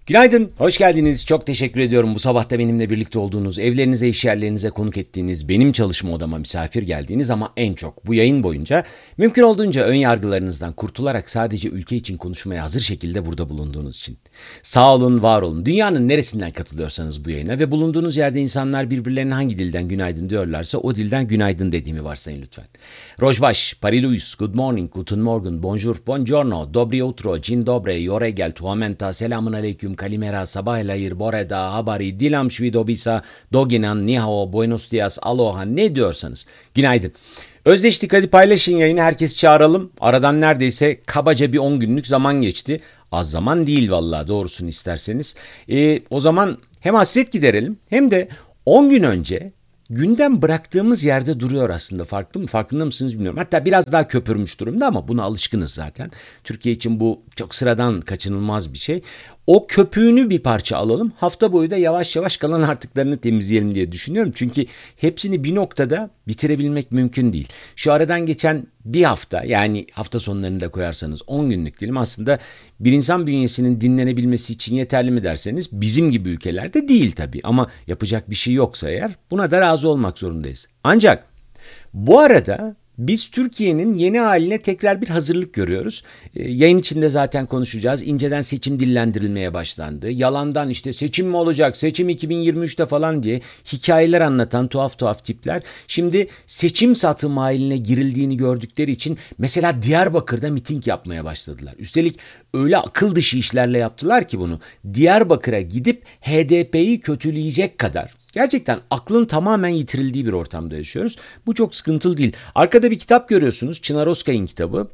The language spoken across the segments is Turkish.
Günaydın, hoş geldiniz. Çok teşekkür ediyorum bu sabah da benimle birlikte olduğunuz, evlerinize, iş yerlerinize konuk ettiğiniz, benim çalışma odama misafir geldiğiniz ama en çok bu yayın boyunca mümkün olduğunca ön yargılarınızdan kurtularak sadece ülke için konuşmaya hazır şekilde burada bulunduğunuz için. Sağ olun, var olun. Dünyanın neresinden katılıyorsanız bu yayına ve bulunduğunuz yerde insanlar birbirlerine hangi dilden günaydın diyorlarsa o dilden günaydın dediğimi varsayın lütfen. Rojbaş, Pariluis, Good morning, Guten Morgen, Bonjour, Buongiorno, Dobry utro, Dzień dobry, Yoregel, Tuamenta, Selamun aleyküm, Kalimera, Sabah el hayır, Boreda, Habari, Dilam Shvidobisa, Doginan, Nihao, Buenos dias, Aloha ne diyorsanız. Günaydın. Özdeştik, hadi paylaşın yayını, herkes çağıralım. Aradan neredeyse kabaca bir 10 günlük zaman geçti. Az zaman değil vallahi, doğrusunu isterseniz. O zaman hem hasret giderelim hem de 10 gün önce gündem bıraktığımız yerde duruyor aslında, farkında mısınız bilmiyorum. Hatta biraz daha köpürmüş durumda ama buna alışkınız zaten. Türkiye için bu çok sıradan, kaçınılmaz bir şey. O köpüğünü bir parça alalım. Hafta boyu da yavaş yavaş kalan artıklarını temizleyelim diye düşünüyorum. Çünkü hepsini bir noktada bitirebilmek mümkün değil. Şu aradan geçen bir hafta, yani hafta sonlarını da koyarsanız 10 günlük dilim, aslında bir insan bünyesinin dinlenebilmesi için yeterli mi derseniz bizim gibi ülkelerde değil tabii. Ama yapacak bir şey yoksa eğer buna da razı olmak zorundayız. Ancak bu arada biz Türkiye'nin yeni haline tekrar bir hazırlık görüyoruz. Yayın içinde zaten konuşacağız. İnceden seçim dillendirilmeye başlandı. Yalandan işte seçim mi olacak, seçim 2023'te falan diye hikayeler anlatan tuhaf tuhaf tipler. Şimdi seçim satım haline girildiğini gördükleri için mesela Diyarbakır'da miting yapmaya başladılar. Üstelik öyle akıl dışı işlerle yaptılar ki bunu. Diyarbakır'a gidip HDP'yi kötüleyecek kadar. Gerçekten aklın tamamen yitirildiği bir ortamda yaşıyoruz. Bu çok sıkıntılı değil. Arkada bir kitap görüyorsunuz. Çınar Özkay'ın kitabı.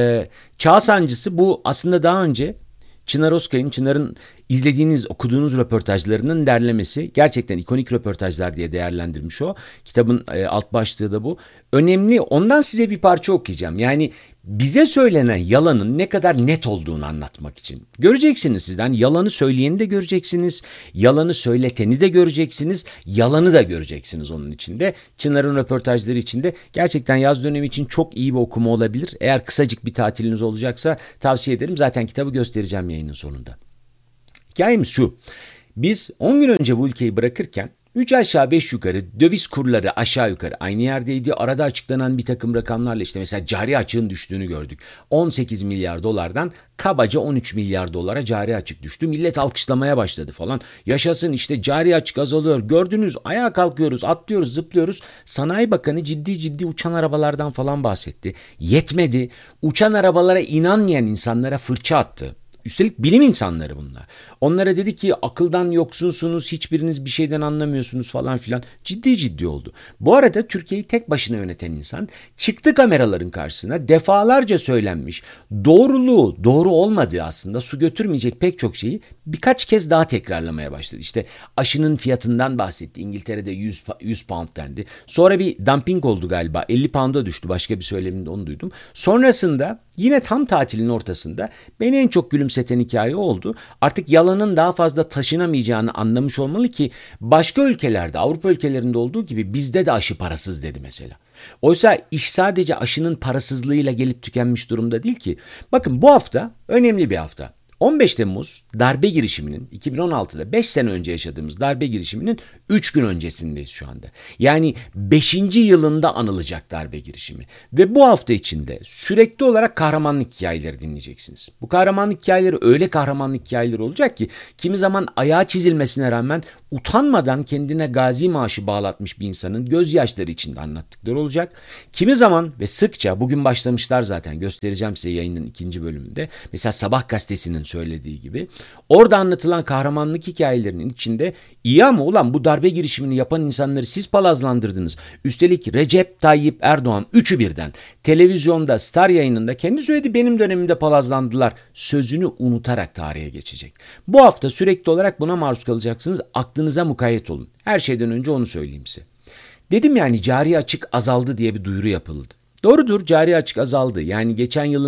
Çağ Sancısı, bu aslında daha önce Çınar'ın izlediğiniz, okuduğunuz röportajlarının derlemesi. Gerçekten ikonik röportajlar diye değerlendirmiş o. Kitabın alt başlığı da bu. Önemli. Ondan size bir parça okuyacağım. Yani bize söylenen yalanın ne kadar net olduğunu anlatmak için. Göreceksiniz sizden. Yalanı söyleyeni de göreceksiniz. Yalanı söyleteni de göreceksiniz. Yalanı da göreceksiniz onun içinde. Çınar'ın röportajları içinde. Gerçekten yaz dönemi için çok iyi bir okuma olabilir. Eğer kısacık bir tatiliniz olacaksa tavsiye ederim. Zaten kitabı göstereceğim yayının sonunda. Hikayemiz şu. Biz 10 gün önce bu ülkeyi bırakırken 3 aşağı 5 yukarı döviz kurları aşağı yukarı aynı yerdeydi. Arada açıklanan bir takım rakamlarla işte mesela cari açığın düştüğünü gördük. 18 milyar dolardan kabaca 13 milyar dolara cari açık düştü. Millet alkışlamaya başladı falan. Yaşasın işte, cari açık azalıyor. Gördünüz, ayağa kalkıyoruz, atlıyoruz, zıplıyoruz. Sanayi Bakanı ciddi ciddi uçan arabalardan falan bahsetti. Yetmedi. Uçan arabalara inanmayan insanlara fırça attı. Üstelik bilim insanları bunlar. Onlara dedi ki akıldan yoksunsunuz, hiçbiriniz bir şeyden anlamıyorsunuz falan filan. Ciddi ciddi oldu. Bu arada Türkiye'yi tek başına yöneten insan çıktı kameraların karşısına, defalarca söylenmiş, doğruluğu doğru olmadığı, aslında su götürmeyecek pek çok şeyi birkaç kez daha tekrarlamaya başladı. İşte aşının fiyatından bahsetti. İngiltere'de 100 pound dendi. Sonra bir dumping oldu galiba. 50 pound'a düştü. Başka bir söyleminde onu duydum. Sonrasında yine tam tatilin ortasında beni en çok gülümseten hikaye oldu. Artık yalanın daha fazla taşınamayacağını anlamış olmalı ki başka ülkelerde, Avrupa ülkelerinde olduğu gibi bizde de aşı parasız dedi mesela. Oysa iş sadece aşının parasızlığıyla gelip tükenmiş durumda değil ki. Bakın, bu hafta önemli bir hafta. 15 Temmuz darbe girişiminin, 2016'da 5 sene önce yaşadığımız darbe girişiminin 3 gün öncesindeyiz şu anda. Yani 5. yılında anılacak darbe girişimi. Ve bu hafta içinde sürekli olarak kahramanlık hikayeleri dinleyeceksiniz. Bu kahramanlık hikayeleri öyle kahramanlık hikayeleri olacak ki kimi zaman ayağı çizilmesine rağmen utanmadan kendine gazi maaşı bağlatmış bir insanın gözyaşları içinde anlattıkları olacak. Kimi zaman ve sıkça, bugün başlamışlar zaten, göstereceğim size yayının 2. bölümünde. Mesela Sabah gazetesinin söylediği gibi orada anlatılan kahramanlık hikayelerinin içinde iyi ama ulan bu darbe girişimini yapan insanları siz palazlandırdınız. Üstelik Recep Tayyip Erdoğan, üçü birden televizyonda, Star yayınında kendi söyledi, benim dönemimde palazlandılar sözünü unutarak tarihe geçecek. Bu hafta sürekli olarak buna maruz kalacaksınız. Aklınıza mukayyet olun. Her şeyden önce onu söyleyeyim size. Dedim yani cari açık azaldı diye bir duyuru yapıldı. Doğrudur, cari açık azaldı. Yani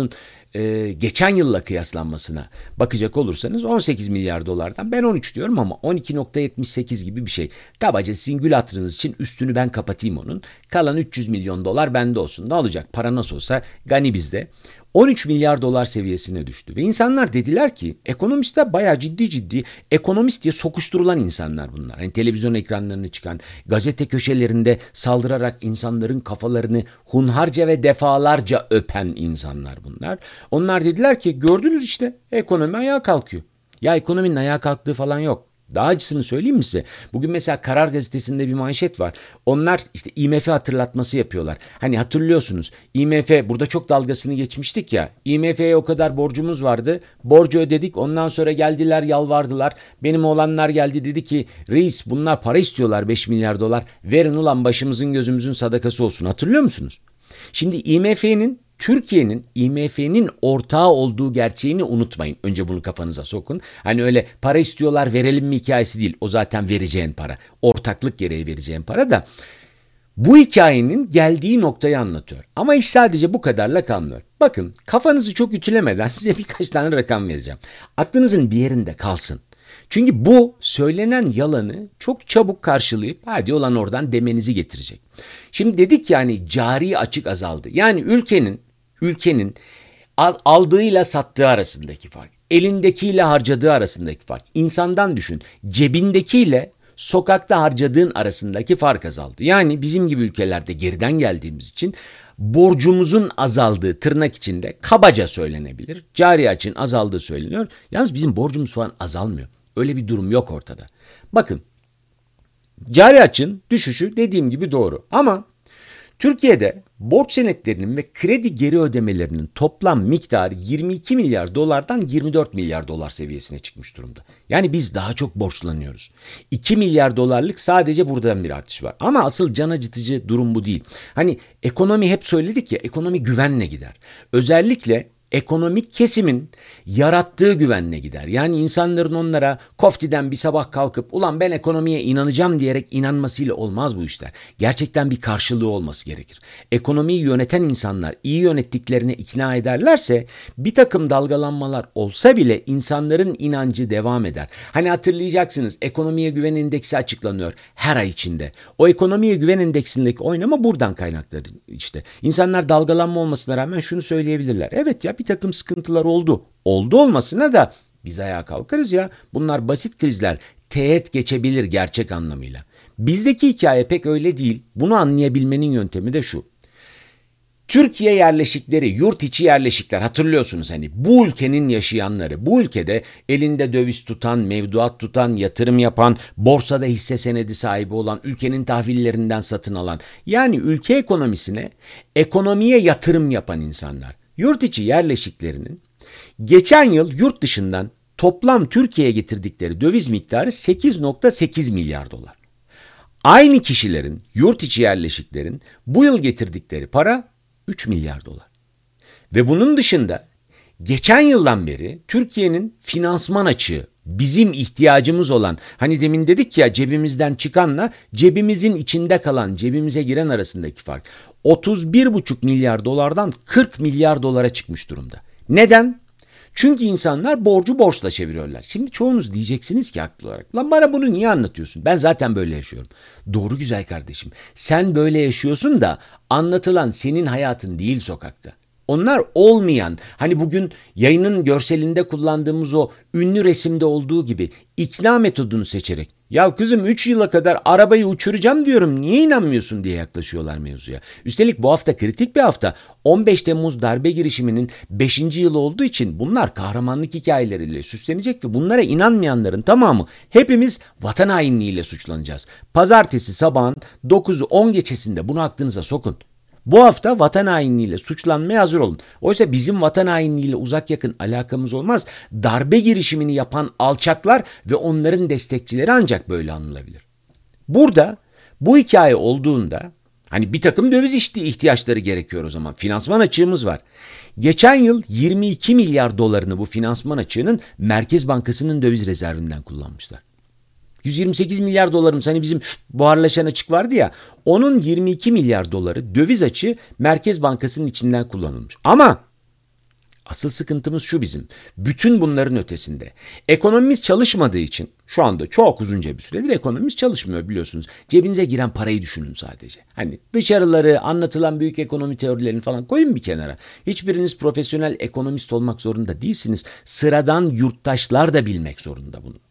geçen yılla kıyaslanmasına bakacak olursanız 18 milyar dolardan ben 13 diyorum ama 12,78 gibi bir şey. Kabaca sizin gül hatırınız için üstünü ben kapatayım onun. Kalan 300 milyon dolar bende olsun. Ne olacak? Para nasıl olsa gani bizde. 13 milyar dolar seviyesine düştü. Ve insanlar dediler ki, ekonomistler bayağı ciddi ekonomist diye sokuşturulan insanlar bunlar. Hani televizyon ekranlarına çıkan, gazete köşelerinde saldırarak insanların kafalarını hunharca ve defalarca öpen insanlar bunlar. Onlar dediler ki, gördünüz işte, ekonomi ayağa kalkıyor. Ya ekonominin ayağa kalktığı falan yok. Daha acısını söyleyeyim mi size? Bugün mesela Karar Gazetesi'nde bir manşet var. Onlar işte IMF hatırlatması yapıyorlar. Hani hatırlıyorsunuz, IMF, burada çok dalgasını geçmiştik ya. IMF'ye o kadar borcumuz vardı. Borcu ödedik. Ondan sonra geldiler, yalvardılar. Benim oğlanlar geldi, dedi ki, reis bunlar para istiyorlar, 5 milyar dolar. Verin ulan, başımızın gözümüzün sadakası olsun. Hatırlıyor musunuz? Şimdi Türkiye'nin IMF'nin ortağı olduğu gerçeğini unutmayın. Önce bunu kafanıza sokun. Hani öyle para istiyorlar verelim mi hikayesi değil. O zaten vereceğin para. Ortaklık gereği vereceğin para da. Bu hikayenin geldiği noktayı anlatıyor. Ama iş sadece bu kadarla kalmıyor. Bakın, kafanızı çok ütülemeden size birkaç tane rakam vereceğim. Aklınızın bir yerinde kalsın. Çünkü bu söylenen yalanı çok çabuk karşılayıp hadi olan oradan demenizi getirecek. Şimdi dedik yani cari açık azaldı. Yani ülkenin aldığıyla sattığı arasındaki fark, elindekiyle harcadığı arasındaki fark. İnsandan düşün, cebindekiyle sokakta harcadığın arasındaki fark azaldı. Yani bizim gibi ülkelerde geriden geldiğimiz için borcumuzun azaldığı, tırnak içinde kabaca söylenebilir. Cari açığın azaldığı söyleniyor. Yalnız bizim borcumuz falan azalmıyor. Öyle bir durum yok ortada. Bakın, cari açığın düşüşü dediğim gibi doğru. Ama Türkiye'de borç senetlerinin ve kredi geri ödemelerinin toplam miktarı 22 milyar dolardan 24 milyar dolar seviyesine çıkmış durumda. Yani biz daha çok borçlanıyoruz. 2 milyar dolarlık sadece buradan bir artış var. Ama asıl can acıtıcı durum bu değil. Hani ekonomi, hep söyledik ya, ekonomi güvenle gider. Özellikle ekonomik kesimin yarattığı güvenle gider. Yani insanların onlara koftiden bir sabah kalkıp ulan ben ekonomiye inanacağım diyerek inanmasıyla olmaz bu işler. Gerçekten bir karşılığı olması gerekir. Ekonomiyi yöneten insanlar iyi yönettiklerine ikna ederlerse bir takım dalgalanmalar olsa bile insanların inancı devam eder. Hani hatırlayacaksınız, ekonomiye güven endeksi açıklanıyor her ay içinde. O ekonomiye güven endeksindeki oynama buradan kaynaklanır işte. İnsanlar dalgalanma olmasına rağmen şunu söyleyebilirler. Evet ya, bir takım sıkıntılar oldu. Oldu olmasına da biz ayağa kalkarız ya. Bunlar basit krizler. Teğet geçebilir gerçek anlamıyla. Bizdeki hikaye pek öyle değil. Bunu anlayabilmenin yöntemi de şu. Türkiye yerleşikleri, yurt içi yerleşikler, hatırlıyorsunuz hani bu ülkenin yaşayanları, bu ülkede elinde döviz tutan, mevduat tutan, yatırım yapan, borsada hisse senedi sahibi olan, ülkenin tahvillerinden satın alan, yani ülke ekonomisine, ekonomiye yatırım yapan insanlar. Yurt içi yerleşiklerinin geçen yıl yurt dışından toplam Türkiye'ye getirdikleri döviz miktarı 8,8 milyar dolar. Aynı kişilerin, yurt içi yerleşiklerin bu yıl getirdikleri para 3 milyar dolar. Ve bunun dışında geçen yıldan beri Türkiye'nin finansman açığı, bizim ihtiyacımız olan, hani demin dedik ya, cebimizden çıkanla cebimizin içinde kalan, cebimize giren arasındaki fark 31,5 milyar dolardan 40 milyar dolara çıkmış durumda. Neden? Çünkü insanlar borcu borçla çeviriyorlar. Şimdi çoğunuz diyeceksiniz ki haklı olarak, lan bana bunu niye anlatıyorsun? Ben zaten böyle yaşıyorum. Doğru güzel kardeşim. Sen böyle yaşıyorsun da anlatılan senin hayatın değil sokakta. Onlar olmayan, hani bugün yayının görselinde kullandığımız o ünlü resimde olduğu gibi ikna metodunu seçerek, ya kızım 3 yıla kadar arabayı uçuracağım diyorum, niye inanmıyorsun diye yaklaşıyorlar mevzuya. Üstelik bu hafta kritik bir hafta. 15 Temmuz darbe girişiminin 5. yılı olduğu için bunlar kahramanlık hikayeleriyle süslenecek ve bunlara inanmayanların tamamı hepimiz vatan hainliğiyle suçlanacağız. Pazartesi sabahın 9'u 10 geçesinde bunu aklınıza sokun. Bu hafta vatan hainliğiyle suçlanmaya hazır olun. Oysa bizim vatan hainliğiyle uzak yakın alakamız olmaz. Darbe girişimini yapan alçaklar ve onların destekçileri ancak böyle anılabilir. Burada bu hikaye olduğunda hani bir takım döviz ihtiyaçları gerekiyor o zaman. Finansman açığımız var. Geçen yıl 22 milyar dolarını bu finansman açığının Merkez Bankası'nın döviz rezervinden kullanmışlar. 128 milyar dolarımız, hani bizim buharlaşan açık vardı ya, onun 22 milyar doları döviz açığı Merkez Bankası'nın içinden kullanılmış. Asıl sıkıntımız şu bizim. Bütün bunların ötesinde. Ekonomimiz çalışmadığı için şu anda çok uzunca bir süredir ekonomimiz çalışmıyor biliyorsunuz. Cebinize giren parayı düşünün sadece. Hani dışarıları anlatılan büyük ekonomi teorilerini falan koyun bir kenara. Hiçbiriniz profesyonel ekonomist olmak zorunda değilsiniz. Sıradan yurttaşlar da bilmek zorunda bunu.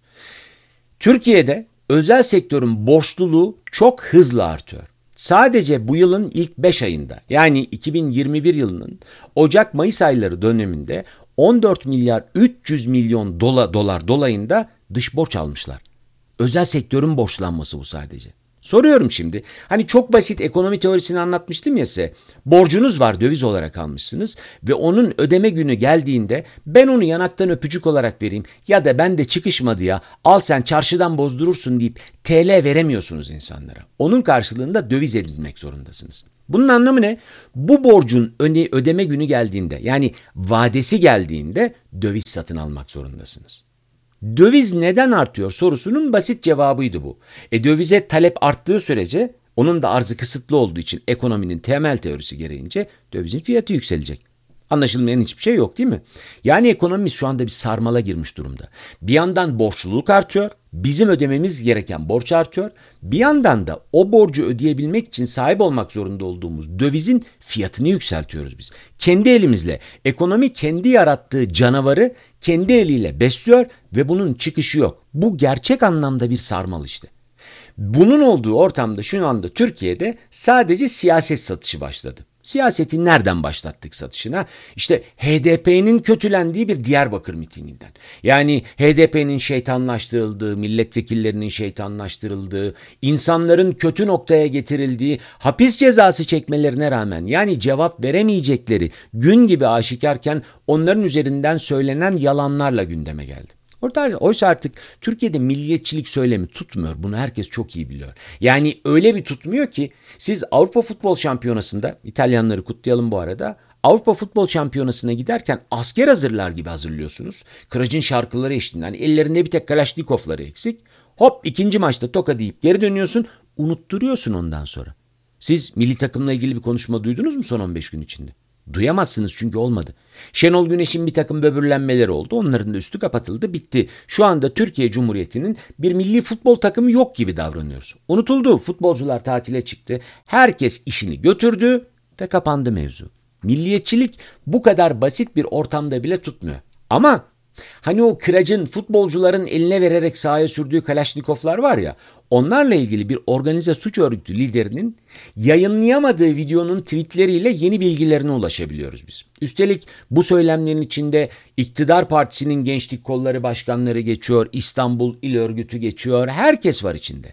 Türkiye'de özel sektörün borçluluğu çok hızlı artıyor. Sadece bu yılın ilk 5 ayında yani 2021 yılının Ocak-Mayıs ayları döneminde 14 milyar 300 milyon dolar dolayında dış borç almışlar. Özel sektörün borçlanması bu sadece. Soruyorum şimdi. Hani çok basit ekonomi teorisini anlatmıştım ya size. Borcunuz var, döviz olarak almışsınız ve onun ödeme günü geldiğinde ben onu yanaktan öpücük olarak vereyim ya da ben de çıkışmadı ya al sen çarşıdan bozdurursun deyip TL veremiyorsunuz insanlara. Onun karşılığında döviz edinmek zorundasınız. Bunun anlamı ne? Bu borcun ödeme günü geldiğinde yani vadesi geldiğinde döviz satın almak zorundasınız. Döviz neden artıyor sorusunun basit cevabıydı bu. Dövize talep arttığı sürece onun da arzı kısıtlı olduğu için ekonominin temel teorisi gereğince dövizin fiyatı yükselecek. Anlaşılmayan hiçbir şey yok değil mi? Yani ekonomimiz şu anda bir sarmala girmiş durumda. Bir yandan borçluluk artıyor, bizim ödememiz gereken borç artıyor. Bir yandan da o borcu ödeyebilmek için sahip olmak zorunda olduğumuz dövizin fiyatını yükseltiyoruz biz. Kendi elimizle ekonomi kendi yarattığı canavarı kendi eliyle besliyor ve bunun çıkışı yok. Bu gerçek anlamda bir sarmal işte. Bunun olduğu ortamda şu anda Türkiye'de sadece siyaset satışı başladı. Siyaseti nereden başlattık satışına? İşte HDP'nin kötülendiği bir Diyarbakır mitinginden. Yani HDP'nin şeytanlaştırıldığı, milletvekillerinin şeytanlaştırıldığı, insanların kötü noktaya getirildiği, hapis cezası çekmelerine rağmen yani cevap veremeyecekleri gün gibi aşikarken onların üzerinden söylenen yalanlarla gündeme geldi. Oysa artık Türkiye'de milliyetçilik söylemi tutmuyor. Bunu herkes çok iyi biliyor. Yani öyle bir tutmuyor ki siz Avrupa Futbol Şampiyonası'nda, İtalyanları kutlayalım bu arada, Avrupa Futbol Şampiyonası'na giderken asker hazırlar gibi hazırlıyorsunuz. Kıracın şarkıları eşliğinde. Hani ellerinde bir tek Kalaşnikovları eksik. Hop ikinci maçta toka deyip geri dönüyorsun. Unutturuyorsun ondan sonra. Siz milli takımla ilgili bir konuşma duydunuz mu son 15 gün içinde? Duyamazsınız çünkü olmadı. Şenol Güneş'in bir takım böbürlenmeleri oldu. Onların da üstü kapatıldı, bitti. Şu anda Türkiye Cumhuriyeti'nin bir milli futbol takımı yok gibi davranıyoruz. Unutuldu. Futbolcular tatile çıktı. Herkes işini götürdü ve kapandı mevzu. Milliyetçilik bu kadar basit bir ortamda bile tutmuyor. Ama hani o kıracın futbolcuların eline vererek sahaya sürdüğü Kalaşnikovlar var ya, onlarla ilgili bir organize suç örgütü liderinin yayınlayamadığı videonun tweetleriyle yeni bilgilerine ulaşabiliyoruz biz. Üstelik bu söylemlerin içinde iktidar partisinin gençlik kolları başkanları geçiyor, İstanbul İl Örgütü geçiyor, herkes var içinde.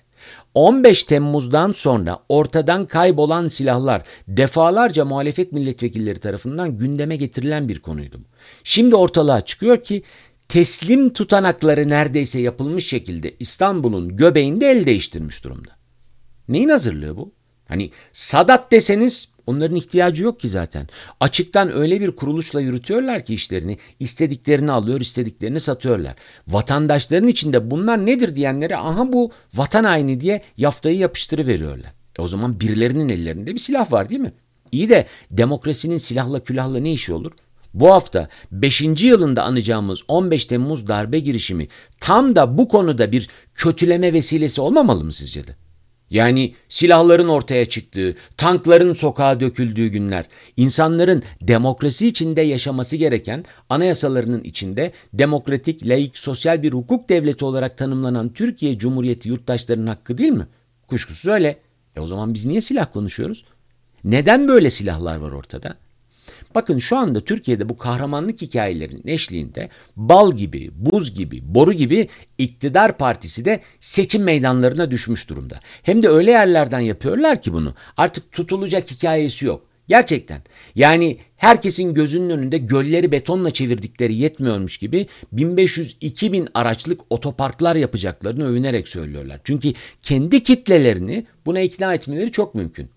15 Temmuz'dan sonra ortadan kaybolan silahlar defalarca muhalefet milletvekilleri tarafından gündeme getirilen bir konuydu. Şimdi ortalığa çıkıyor ki teslim tutanakları neredeyse yapılmış şekilde İstanbul'un göbeğinde el değiştirmiş durumda. Neyin hazırlığı bu? Hani Sadat deseniz onların ihtiyacı yok ki zaten. Açıktan öyle bir kuruluşla yürütüyorlar ki işlerini, istediklerini alıyor, istediklerini satıyorlar. Vatandaşların içinde bunlar nedir diyenlere aha bu vatan haini diye yaftayı yapıştırıveriyorlar. O zaman birilerinin ellerinde bir silah var değil mi? İyi de demokrasinin silahla külahla ne işi olur? Bu hafta 5. yılında anacağımız 15 Temmuz darbe girişimi tam da bu konuda bir kötüleme vesilesi olmamalı mı sizce de? Yani silahların ortaya çıktığı, tankların sokağa döküldüğü günler, insanların demokrasi içinde yaşaması gereken anayasalarının içinde demokratik, laik, sosyal bir hukuk devleti olarak tanımlanan Türkiye Cumhuriyeti yurttaşlarının hakkı değil mi? Kuşkusuz öyle. O zaman biz niye silah konuşuyoruz? Neden böyle silahlar var ortada? Bakın şu anda Türkiye'de bu kahramanlık hikayelerinin eşliğinde bal gibi, buz gibi, boru gibi iktidar partisi de seçim meydanlarına düşmüş durumda. Hem de öyle yerlerden yapıyorlar ki bunu. Artık tutulacak hikayesi yok. Gerçekten. Yani herkesin gözünün önünde gölleri betonla çevirdikleri yetmiyormuş gibi 1500-2000 araçlık otoparklar yapacaklarını övünerek söylüyorlar. Çünkü kendi kitlelerini buna ikna etmeleri çok mümkün.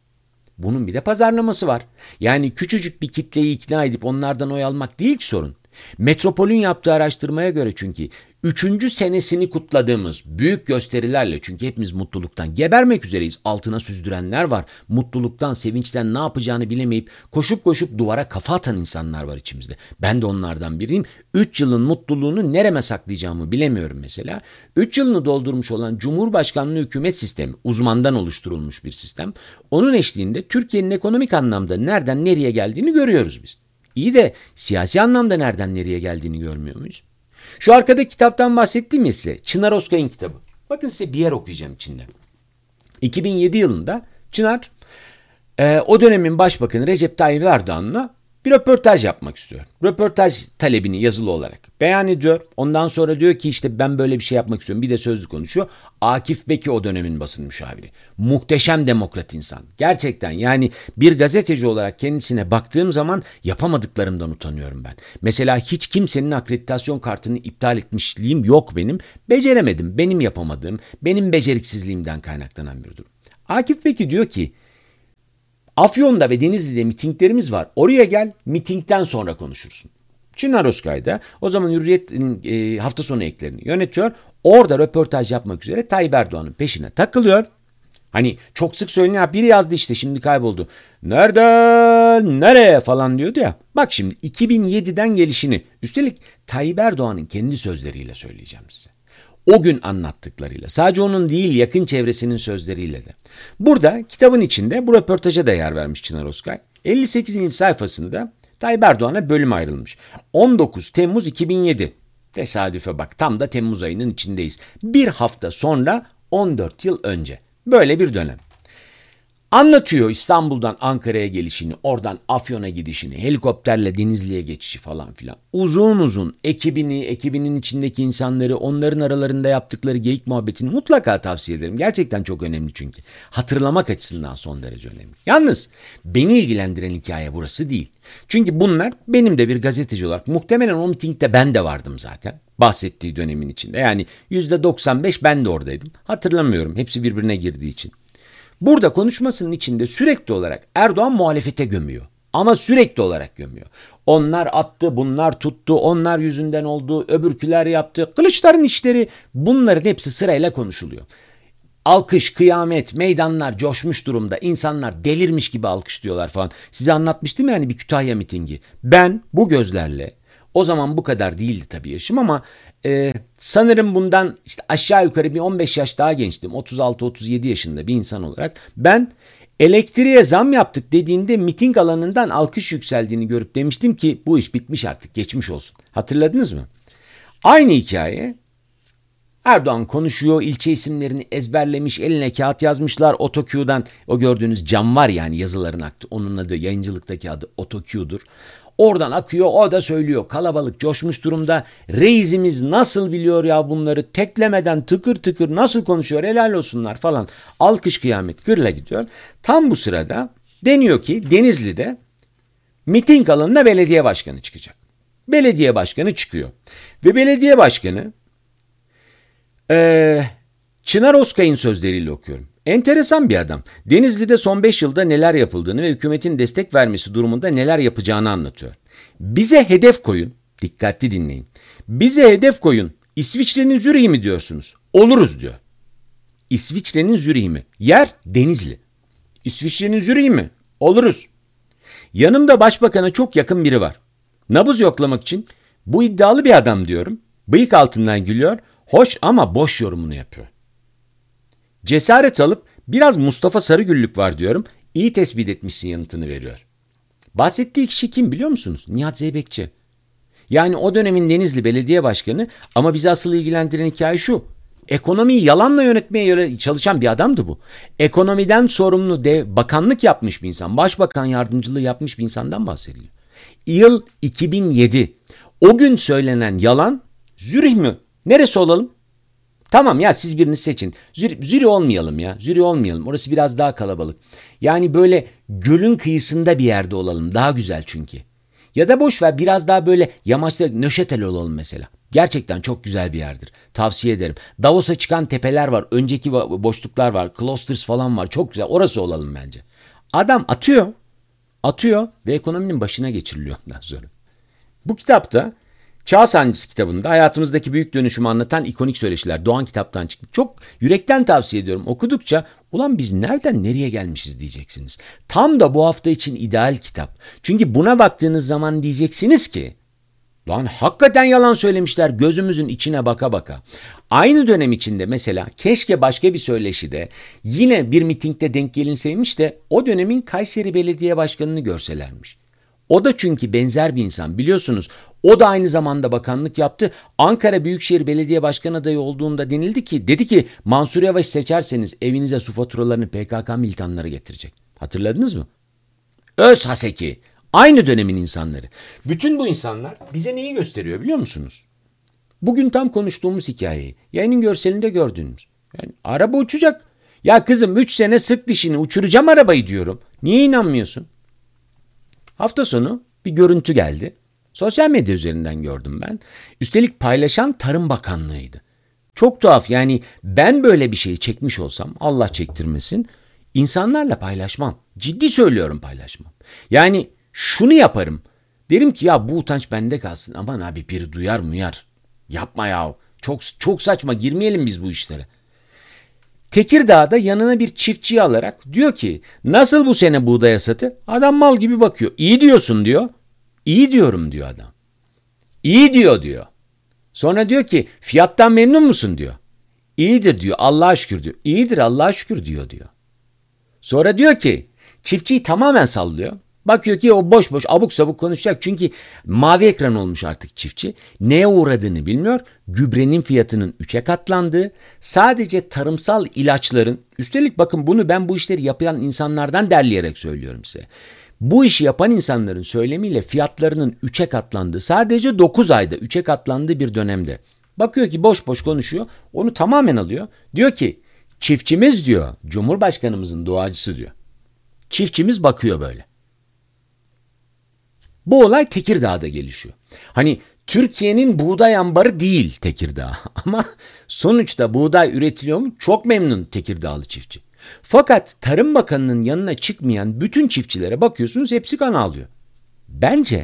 Bunun bir de pazarlaması var. Yani küçücük bir kitleyi ikna edip onlardan oy almak değil ki sorun. Metropol'ün yaptığı araştırmaya göre çünkü 3. senesini kutladığımız büyük gösterilerle, çünkü hepimiz mutluluktan gebermek üzereyiz. Altına süzdürenler var. Mutluluktan, sevinçten ne yapacağını bilemeyip koşup koşup duvara kafa atan insanlar var içimizde. Ben de onlardan biriyim. 3 yılın mutluluğunu nereme saklayacağımı bilemiyorum mesela. 3 yılını doldurmuş olan Cumhurbaşkanlığı hükümet sistemi, uzmandan oluşturulmuş bir sistem. Onun eşliğinde Türkiye'nin ekonomik anlamda nereden nereye geldiğini görüyoruz biz. İyi de siyasi anlamda nereden nereye geldiğini görmüyor muyuz? Şu arkada kitaptan bahsettiğim ya size. Çınar Özkay'ın kitabı. Bakın size bir yer okuyacağım içinde. 2007 yılında Çınar o dönemin başbakanı Recep Tayyip Erdoğan'la bir röportaj yapmak istiyor. Röportaj talebini yazılı olarak beyan ediyor. Ondan sonra diyor ki işte ben böyle bir şey yapmak istiyorum. Bir de sözlü konuşuyor. Akif Beki o dönemin basın müşaviri. Muhteşem demokrat insan. Gerçekten yani bir gazeteci olarak kendisine baktığım zaman yapamadıklarımdan utanıyorum ben. Mesela hiç kimsenin akreditasyon kartını iptal etmişliğim yok benim. Beceremedim. Benim yapamadığım, benim beceriksizliğimden kaynaklanan bir durum. Akif Beki diyor ki Afyon'da ve Denizli'de mitinglerimiz var. Oraya gel, mitingden sonra konuşursun. Çınar Özkay da o zaman Hürriyet'in hafta sonu eklerini yönetiyor. Orada röportaj yapmak üzere Tayyip Erdoğan'ın peşine takılıyor. Hani çok sık söyleniyor, biri yazdı işte şimdi kayboldu. Nereden nereye falan diyordu ya. Bak şimdi 2007'den gelişini, üstelik Tayyip Erdoğan'ın kendi sözleriyle söyleyeceğim size. O gün anlattıklarıyla, sadece onun değil yakın çevresinin sözleriyle de. Burada kitabın içinde bu röportaja da yer vermiş Çınar Özkay. 58. sayfasında Tayyip Erdoğan'a bölüm ayrılmış. 19 Temmuz 2007. Tesadüfe bak, tam da Temmuz ayının içindeyiz. Bir hafta sonra 14 yıl önce. Böyle bir dönem. Anlatıyor İstanbul'dan Ankara'ya gelişini, oradan Afyon'a gidişini, helikopterle Denizli'ye geçişi falan filan. Uzun uzun ekibinin içindeki insanları, onların aralarında yaptıkları geyik muhabbetini mutlaka tavsiye ederim. Gerçekten çok önemli çünkü. Hatırlamak açısından son derece önemli. Yalnız beni ilgilendiren hikaye burası değil. Çünkü bunlar benim de bir gazeteci olarak, muhtemelen o mitingde ben de vardım zaten. Bahsettiği dönemin içinde. Yani %95 ben de oradaydım. Hatırlamıyorum, hepsi birbirine girdiği için. Burada konuşmasının içinde sürekli olarak Erdoğan muhalefete gömüyor. Ama sürekli olarak gömüyor. Onlar attı, bunlar tuttu, onlar yüzünden oldu, öbürküler yaptı. Kılıçların işleri, bunların hepsi sırayla konuşuluyor. Alkış, kıyamet, meydanlar coşmuş durumda. İnsanlar delirmiş gibi alkışlıyorlar falan. Size anlatmıştım yani bir Kütahya mitingi. Ben bu gözlerle, o zaman bu kadar değildi tabii yaşım ama sanırım bundan işte aşağı yukarı bir 15 yaş daha gençtim. 36-37 yaşında bir insan olarak ben elektriğe zam yaptık dediğinde miting alanından alkış yükseldiğini görüp demiştim ki bu iş bitmiş artık, geçmiş olsun. Hatırladınız mı? Aynı hikaye. Erdoğan konuşuyor, ilçe isimlerini ezberlemiş, eline kağıt yazmışlar. AutoQ'dan, o gördüğünüz cam var yani yazıların aktı. Onun adı, yayıncılıktaki adı AutoQ'dur. Oradan akıyor, o da söylüyor. Kalabalık coşmuş durumda. Reisimiz nasıl biliyor ya bunları, teklemeden tıkır tıkır nasıl konuşuyor, helal olsunlar falan. Alkış kıyamet gırla gidiyor. Tam bu sırada deniyor ki Denizli'de miting alanına belediye başkanı çıkacak. Belediye başkanı çıkıyor. Ve belediye başkanı Çınar Özkay'ın sözleriyle okuyorum. Enteresan bir adam. Denizli'de son 5 yılda neler yapıldığını ve hükümetin destek vermesi durumunda neler yapacağını anlatıyor. Bize hedef koyun. Dikkatli dinleyin. Bize hedef koyun. İsviçre'nin Zürih'i mi diyorsunuz? Oluruz diyor. İsviçre'nin Zürih'i mi? Yer Denizli. İsviçre'nin Zürih'i mi? Oluruz. Yanımda başbakana çok yakın biri var. Nabız yoklamak için bu iddialı bir adam diyorum. Bıyık altından gülüyor. Hoş ama boş yorumunu yapıyor. Cesaret alıp biraz Mustafa Sarıgüllük var diyorum. İyi tespit etmişsin yanıtını veriyor. Bahsettiği kişi kim biliyor musunuz? Nihat Zeybekçi. Yani o dönemin Denizli Belediye Başkanı, ama bizi asıl ilgilendiren hikaye şu. Ekonomiyi yalanla yönetmeye çalışan bir adamdı bu. Ekonomiden sorumlu bakanlık yapmış bir insan. Başbakan yardımcılığı yapmış bir insandan bahsediliyor. Yıl 2007. O gün söylenen yalan Zürih mi? Neresi olalım? Tamam ya, siz birini seçin. Zürih olmayalım ya. Zürih olmayalım. Orası biraz daha kalabalık. Yani böyle gölün kıyısında bir yerde olalım. Daha güzel çünkü. Ya da boş ver, biraz daha böyle yamaçta Nöşetel olalım mesela. Gerçekten çok güzel bir yerdir. Tavsiye ederim. Davos'a çıkan tepeler var. Önceki boşluklar var. Clusters falan var. Çok güzel. Orası olalım bence. Adam atıyor. Atıyor ve ekonominin başına geçiriliyor ondan sonra. Bu kitapta Çağ Sancısı kitabında hayatımızdaki büyük dönüşümü anlatan ikonik söyleşiler Doğan kitaptan çıktı. Çok yürekten tavsiye ediyorum. Okudukça ulan biz nereden nereye gelmişiz diyeceksiniz. Tam da bu hafta için ideal kitap. Çünkü buna baktığınız zaman diyeceksiniz ki lan hakikaten yalan söylemişler gözümüzün içine baka baka. Aynı dönem içinde mesela keşke başka bir söyleşide yine bir mitingde denk gelinseymiş de o dönemin Kayseri Belediye Başkanı'nı görselermiş. O da çünkü benzer bir insan biliyorsunuz. O da aynı zamanda bakanlık yaptı. Ankara Büyükşehir Belediye Başkanı adayı olduğunda dedi ki Mansur Yavaş seçerseniz evinize su faturalarını PKK militanları getirecek. Hatırladınız mı? Öz Haseki. Aynı dönemin insanları. Bütün bu insanlar bize neyi gösteriyor biliyor musunuz? Bugün tam konuştuğumuz hikayeyi yayının görselinde gördüğünüz. Yani araba uçacak. Ya kızım 3 sene sık dişini uçuracağım arabayı diyorum. Niye inanmıyorsun? Hafta sonu bir görüntü geldi. Sosyal medya üzerinden gördüm ben. Üstelik paylaşan Tarım Bakanlığı'ydı. Çok tuhaf yani ben böyle bir şeyi çekmiş olsam Allah çektirmesin insanlarla paylaşmam. Ciddi söylüyorum paylaşmam. Yani şunu yaparım. Derim ki ya bu utanç bende kalsın. Aman abi biri duyar muyar. Yapma ya. Çok saçma girmeyelim biz bu işlere. Tekirdağ'da yanına bir çiftçiyi alarak diyor ki nasıl bu sene buğday hasatı? Adam mal gibi bakıyor. İyi diyorsun diyor. İyi diyorum diyor adam. İyi diyor. Sonra diyor ki fiyattan memnun musun diyor. İyidir diyor Allah'a şükür diyor. İyidir Allah'a şükür diyor. Sonra diyor ki çiftçiyi tamamen sallıyor. Bakıyor ki o boş abuk sabuk konuşacak. Çünkü mavi ekran olmuş artık çiftçi. Neye uğradığını bilmiyor. Gübrenin fiyatının 3'e katlandığı, sadece tarımsal ilaçların, üstelik bakın bunu ben bu işleri yapan insanlardan derleyerek söylüyorum size. Bu işi yapan insanların söylemiyle fiyatlarının 3'e katlandığı, sadece 9 ayda 3'e katlandığı bir dönemde. Bakıyor ki boş konuşuyor. Onu tamamen alıyor. Diyor ki çiftçimiz diyor, Cumhurbaşkanımızın duacısı diyor. Çiftçimiz bakıyor böyle. Bu olay Tekirdağ'da gelişiyor. Hani Türkiye'nin buğday ambarı değil Tekirdağ ama sonuçta buğday üretiliyor mu? Çok memnun Tekirdağlı çiftçi. Fakat Tarım Bakanı'nın yanına çıkmayan bütün çiftçilere bakıyorsunuz hepsi kan ağlıyor. Bence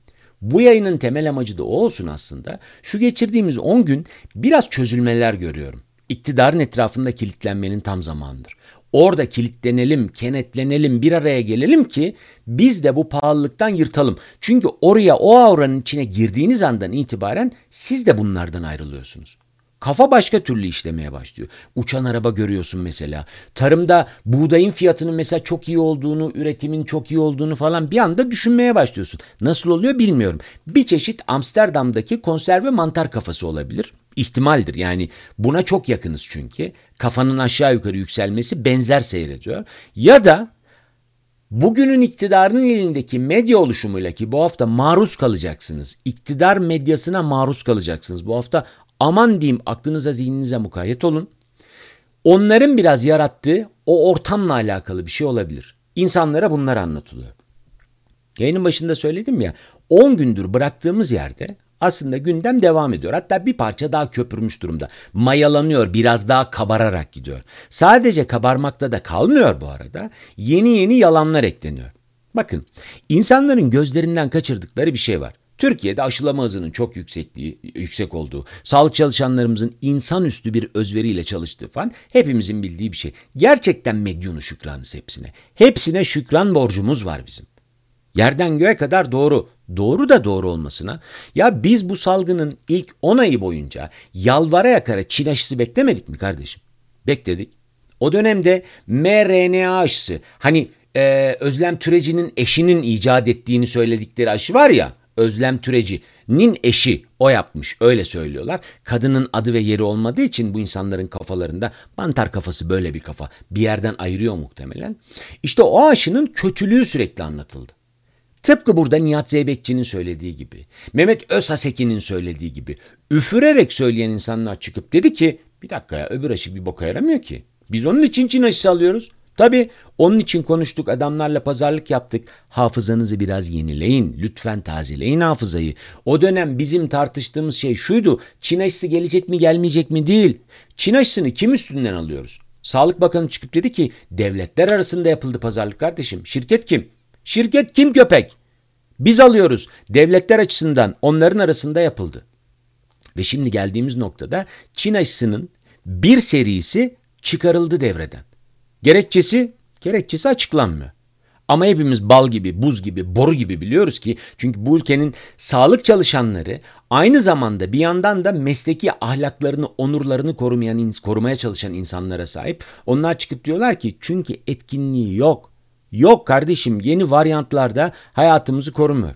bu yayının temel amacı da o olsun aslında. Şu geçirdiğimiz 10 gün biraz çözülmeler görüyorum. İktidarın etrafında kilitlenmenin tam zamanıdır. Orada kilitlenelim, kenetlenelim, bir araya gelelim ki biz de bu pahalılıktan yırtalım. Çünkü oraya o auranın içine girdiğiniz andan itibaren siz de bunlardan ayrılıyorsunuz. Kafa başka türlü işlemeye başlıyor. Uçan araba görüyorsun mesela. Tarımda buğdayın fiyatının mesela çok iyi olduğunu, üretimin çok iyi olduğunu falan bir anda düşünmeye başlıyorsun. Nasıl oluyor bilmiyorum. Bir çeşit Amsterdam'daki konserve mantar kafası olabilir. İhtimaldir yani buna çok yakınız çünkü. Kafanın aşağı yukarı yükselmesi benzer seyrediyor. Ya da bugünün iktidarının elindeki medya oluşumuyla ki bu hafta maruz kalacaksınız. İktidar medyasına maruz kalacaksınız. Bu hafta aman diyeyim aklınıza zihninize mukayyet olun. Onların biraz yarattığı o ortamla alakalı bir şey olabilir. İnsanlara bunlar anlatılıyor. Yayının başında söyledim ya 10 gündür bıraktığımız yerde aslında gündem devam ediyor. Hatta bir parça daha köpürmüş durumda. Mayalanıyor, biraz daha kabararak gidiyor. Sadece kabarmakta da kalmıyor bu arada. Yeni yalanlar ekleniyor. Bakın, insanların gözlerinden kaçırdıkları bir şey var. Türkiye'de aşılama hızının çok yüksek olduğu, sağlık çalışanlarımızın insanüstü bir özveriyle çalıştığı falan hepimizin bildiği bir şey. Gerçekten medyunu şükranız hepsine. Hepsine şükran borcumuz var bizim. Yerden göğe kadar doğru. Doğru da doğru olmasına. Ya biz bu salgının ilk 10 ayı boyunca yalvara yakara Çin aşısı beklemedik mi kardeşim? Bekledik. O dönemde mRNA aşısı hani Özlem Türeci'nin eşinin icat ettiğini söyledikleri aşı var ya, Özlem Türeci'nin eşi o yapmış öyle söylüyorlar. Kadının adı ve yeri olmadığı için bu insanların kafalarında mantar kafası böyle bir kafa bir yerden ayırıyor muhtemelen. İşte o aşının kötülüğü sürekli anlatıldı. Tıpkı burada Nihat Zeybekçi'nin söylediği gibi, Mehmet Özhaseki'nin söylediği gibi üfürerek söyleyen insanlar çıkıp dedi ki bir dakika ya öbür aşı bir boka yaramıyor ki. Biz onun için Çin aşısı alıyoruz. Tabii onun için konuştuk, adamlarla pazarlık yaptık. Hafızanızı biraz yenileyin. Lütfen tazeleyin hafızayı. O dönem bizim tartıştığımız şey şuydu. Çin aşısı gelecek mi gelmeyecek mi değil. Çin aşısını kim üstünden alıyoruz? Sağlık Bakanı çıkıp dedi ki devletler arasında yapıldı pazarlık kardeşim. Şirket kim? Şirket kim köpek? Biz alıyoruz. Devletler açısından onların arasında yapıldı. Ve şimdi geldiğimiz noktada Çin aşısının bir serisi çıkarıldı devreden. Gerekçesi açıklanmıyor. Ama hepimiz bal gibi, buz gibi, boru gibi biliyoruz ki çünkü bu ülkenin sağlık çalışanları aynı zamanda bir yandan da mesleki ahlaklarını, onurlarını korumaya çalışan insanlara sahip. Onlar çıkıp diyorlar ki çünkü etkinliği yok. Yok kardeşim, yeni varyantlarda hayatımızı korumuyor.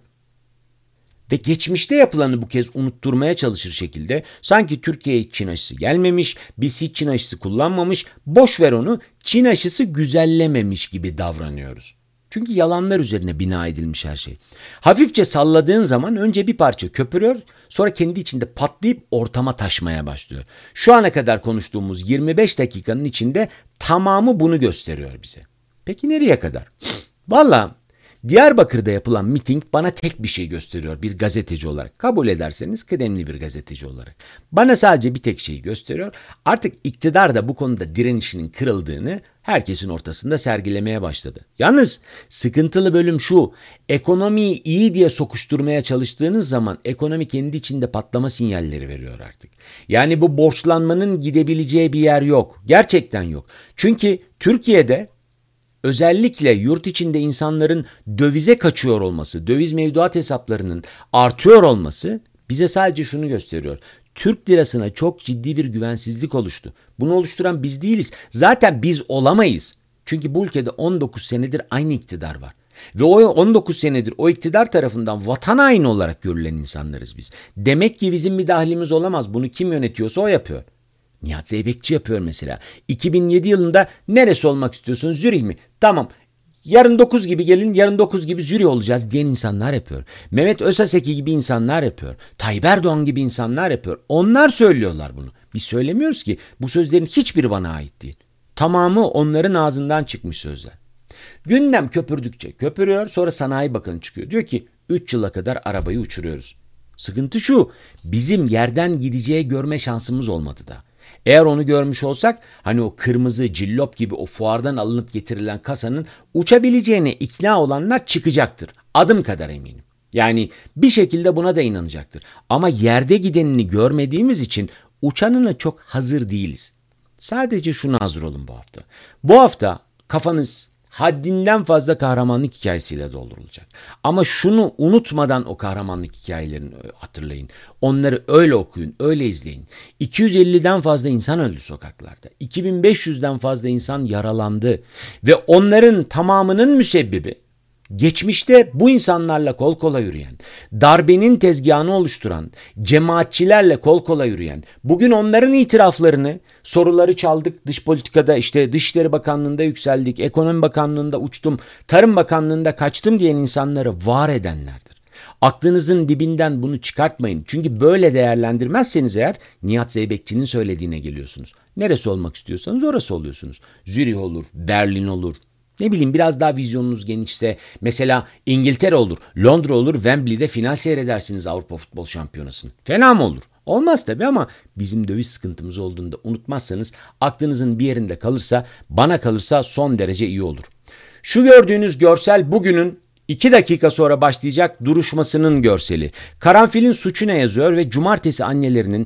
Ve geçmişte yapılanı bu kez unutturmaya çalışır şekilde sanki Türkiye'ye Çin aşısı gelmemiş, biz hiç Çin aşısı kullanmamış, boş ver onu, Çin aşısı güzellememiş gibi davranıyoruz. Çünkü yalanlar üzerine bina edilmiş her şey. Hafifçe salladığın zaman önce bir parça köpürüyor, sonra kendi içinde patlayıp ortama taşmaya başlıyor. Şu ana kadar konuştuğumuz 25 dakikanın içinde tamamı bunu gösteriyor bize. Peki nereye kadar? Vallahi Diyarbakır'da yapılan miting bana tek bir şey gösteriyor bir gazeteci olarak. Kabul ederseniz kıdemli bir gazeteci olarak. Bana sadece bir tek şeyi gösteriyor. Artık iktidar da bu konuda direnişinin kırıldığını herkesin ortasında sergilemeye başladı. Yalnız sıkıntılı bölüm şu. Ekonomiyi iyi diye sokuşturmaya çalıştığınız zaman ekonomi kendi içinde patlama sinyalleri veriyor artık. Yani bu borçlanmanın gidebileceği bir yer yok. Gerçekten yok. Çünkü Türkiye'de özellikle yurt içinde insanların dövize kaçıyor olması, döviz mevduat hesaplarının artıyor olması bize sadece şunu gösteriyor. Türk lirasına çok ciddi bir güvensizlik oluştu. Bunu oluşturan biz değiliz. Zaten biz olamayız. Çünkü bu ülkede 19 senedir aynı iktidar var. Ve o 19 senedir o iktidar tarafından vatan haini olarak görülen insanlarız biz. Demek ki bizim bir dahlimiz olamaz. Bunu kim yönetiyorsa o yapıyor. Nihat Zeybekçi yapıyor mesela. 2007 yılında neresi olmak istiyorsun? Zürih mi? Tamam. Yarın 9 gibi gelin, yarın 9 gibi Zürih olacağız diyen insanlar yapıyor. Mehmet Özaseki gibi insanlar yapıyor. Tayyip Erdoğan gibi insanlar yapıyor. Onlar söylüyorlar bunu. Biz söylemiyoruz ki. Bu sözlerin hiçbiri bana ait değil. Tamamı onların ağzından çıkmış sözler. Gündem köpürdükçe köpürüyor. Sonra Sanayi Bakanı çıkıyor. Diyor ki 3 yıla kadar arabayı uçuruyoruz. Sıkıntı şu. Bizim yerden gideceği görme şansımız olmadı da. Eğer onu görmüş olsak hani o kırmızı cillop gibi o fuardan alınıp getirilen kasanın uçabileceğine ikna olanlar çıkacaktır. Adım kadar eminim. Yani bir şekilde buna da inanacaktır. Ama yerde gidenini görmediğimiz için uçanına çok hazır değiliz. Sadece şuna hazır olun bu hafta. Bu hafta kafanız haddinden fazla kahramanlık hikayesiyle doldurulacak. Ama şunu unutmadan o kahramanlık hikayelerini hatırlayın. Onları öyle okuyun, öyle izleyin. 250'den fazla insan öldü sokaklarda. 2500'den fazla insan yaralandı. Ve onların tamamının müsebbibi geçmişte bu insanlarla kol kola yürüyen, darbenin tezgahını oluşturan, cemaatçilerle kol kola yürüyen, bugün onların itiraflarını, soruları çaldık, dış politikada işte Dışişleri Bakanlığı'nda yükseldik, Ekonomi Bakanlığı'nda uçtum, Tarım Bakanlığı'nda kaçtım diyen insanları var edenlerdir. Aklınızın dibinden bunu çıkartmayın. Çünkü böyle değerlendirmezseniz eğer Nihat Zeybekçi'nin söylediğine geliyorsunuz. Neresi olmak istiyorsanız orası oluyorsunuz. Zürih olur, Berlin olur. Ne bileyim biraz daha vizyonunuz genişse mesela İngiltere olur, Londra olur, Wembley'de final seyredersiniz Avrupa Futbol Şampiyonası'nı. Fena mı olur? Olmaz tabii ama bizim döviz sıkıntımız olduğunda unutmazsanız aklınızın bir yerinde kalırsa bana kalırsa son derece iyi olur. Şu gördüğünüz görsel bugünün 2 dakika sonra başlayacak duruşmasının görseli. Karanfilin suçu ne yazıyor ve cumartesi annelerinin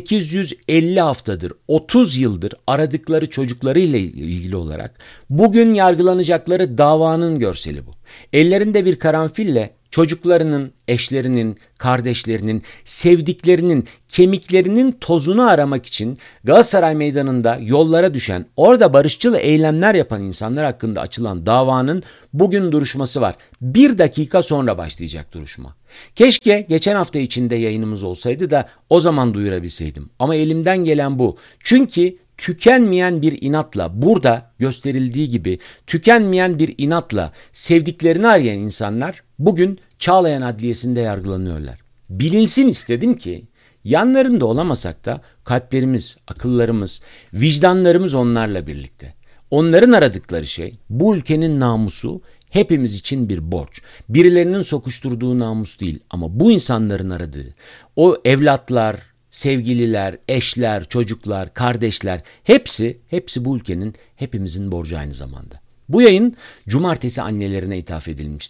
850 haftadır, 30 yıldır aradıkları çocuklarıyla ilgili olarak bugün yargılanacakları davanın görseli bu. Ellerinde bir karanfille çocuklarının, eşlerinin, kardeşlerinin, sevdiklerinin, kemiklerinin tozunu aramak için Galatasaray Meydanı'nda yollara düşen, orada barışçıl eylemler yapan insanlar hakkında açılan davanın bugün duruşması var. 1 dakika sonra başlayacak duruşma. Keşke geçen hafta içinde yayınımız olsaydı da o zaman duyurabilseydim. Ama elimden gelen bu. Çünkü tükenmeyen bir inatla burada gösterildiği gibi tükenmeyen bir inatla sevdiklerini arayan insanlar bugün Çağlayan Adliyesi'nde yargılanıyorlar. Bilinsin istedim ki yanlarında olamasak da kalplerimiz, akıllarımız, vicdanlarımız onlarla birlikte. Onların aradıkları şey bu ülkenin namusu hepimiz için bir borç. Birilerinin sokuşturduğu namus değil ama bu insanların aradığı o evlatlar, sevgililer, eşler, çocuklar, kardeşler hepsi bu ülkenin hepimizin borcu aynı zamanda. Bu yayın cumartesi annelerine ithaf edilmiştir.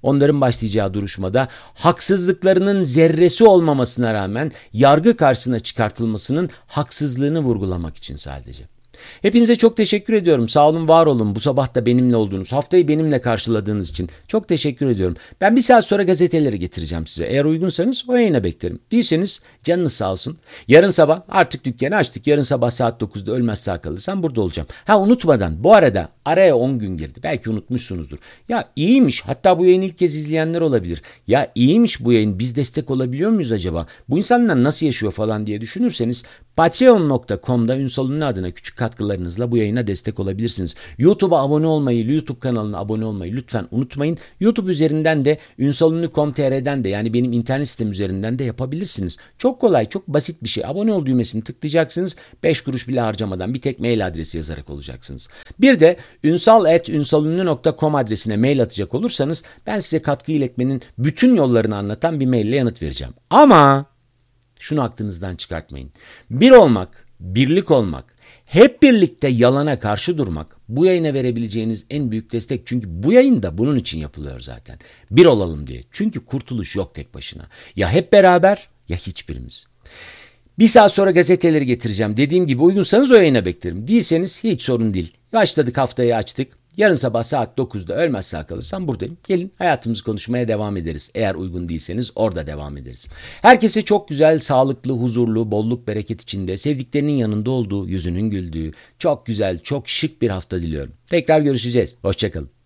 Onların başlayacağı duruşmada haksızlıklarının zerresi olmamasına rağmen yargı karşısına çıkartılmasının haksızlığını vurgulamak için sadece. Hepinize çok teşekkür ediyorum. Sağ olun, var olun. Bu sabah da benimle olduğunuz, haftayı benimle karşıladığınız için çok teşekkür ediyorum. Ben bir saat sonra gazeteleri getireceğim size. Eğer uygunsanız o yayına beklerim. Değilseniz canınız sağ olsun. Yarın sabah artık dükkanı açtık. Yarın sabah saat 9'da ölmez sağ kalırsam burada olacağım. Unutmadan bu arada araya 10 gün girdi. Belki unutmuşsunuzdur. Ya iyiymiş. Hatta bu yayını ilk kez izleyenler olabilir. Ya iyiymiş bu yayın. Biz destek olabiliyor muyuz acaba? Bu insanlar nasıl yaşıyor falan diye düşünürseniz patreon.com'da Ünsal Ünlü adına küçük katkılarınızla bu yayına destek olabilirsiniz. YouTube'a abone olmayı, YouTube kanalına abone olmayı lütfen unutmayın. YouTube üzerinden de ünsalünlü.com.tr'den de, yani benim internet sitem üzerinden de yapabilirsiniz. Çok kolay, çok basit bir şey. Abone ol düğmesini tıklayacaksınız. 5 kuruş bile harcamadan bir tek mail adresi yazarak olacaksınız. Bir de ünsal@ünsalünlü.com adresine mail atacak olursanız ben size katkı iletmenin bütün yollarını anlatan bir maille yanıt vereceğim. Ama şunu aklınızdan çıkartmayın. Bir olmak, birlik olmak, hep birlikte yalana karşı durmak bu yayına verebileceğiniz en büyük destek. Çünkü bu yayın da bunun için yapılıyor zaten. Bir olalım diye. Çünkü kurtuluş yok tek başına. Ya hep beraber ya hiçbirimiz. Bir saat sonra gazeteleri getireceğim. Dediğim gibi uygunsanız o yayına beklerim. Değilseniz hiç sorun değil. Başladık, haftayı açtık. Yarın sabah saat 9'da ölmez sağ kalırsam buradayım. Gelin hayatımızı konuşmaya devam ederiz. Eğer uygun değilseniz orada devam ederiz. Herkese çok güzel, sağlıklı, huzurlu, bolluk, bereket içinde, sevdiklerinin yanında olduğu, yüzünün güldüğü, çok güzel, çok şık bir hafta diliyorum. Tekrar görüşeceğiz. Hoşça kalın.